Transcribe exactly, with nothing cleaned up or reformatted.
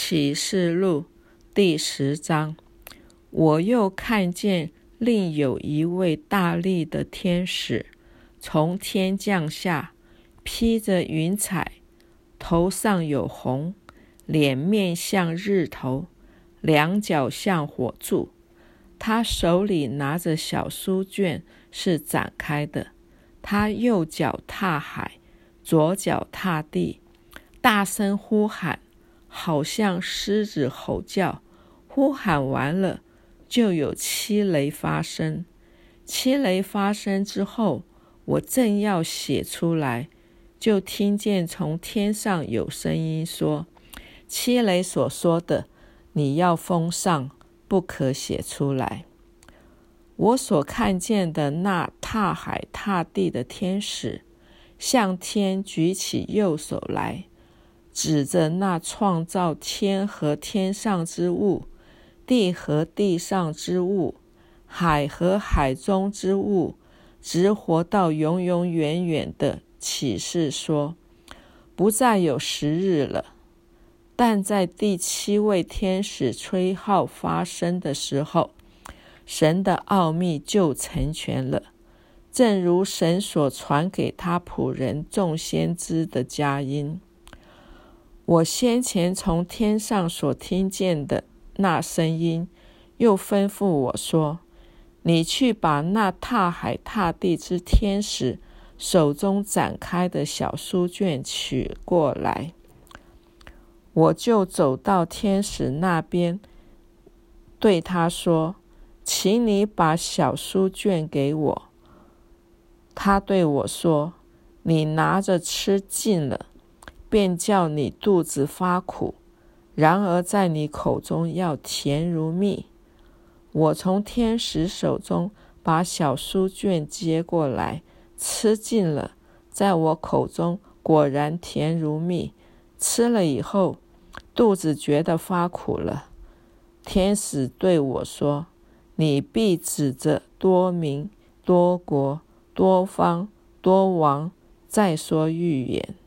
启示录第十章，我又看见另有一位大力的天使从天降下，披着云彩，头上有红，脸面像日头，两脚像火柱。他手里拿着小书卷，是展开的。他右脚踏海，左脚踏地，大声呼喊，好像狮子吼叫。呼喊完了，就有七雷发生。七雷发生之后，我正要写出来，就听见从天上有声音说，七雷所说的，你要封上，不可写出来。我所看见的那踏海踏地的天使，向天举起右手来，指着那创造天和天上之物，地和地上之物，海和海中之物，直活到永永远远的启示说，不再有时日了。但在第七位天使吹号发声的时候，神的奥秘就成全了，正如神所传给他仆人众先知的佳音。我先前从天上所听见的那声音，又吩咐我说，你去把那踏海踏地之天使手中展开的小书卷取过来。我就走到天使那边，对他说，请你把小书卷给我。他对我说，你拿着吃尽了，便叫你肚子发苦，然而在你口中要甜如蜜。我从天使手中把小书卷接过来，吃尽了，在我口中果然甜如蜜。吃了以后，肚子觉得发苦了。天使对我说，你必指着多民、多国、多方、多王再说预言。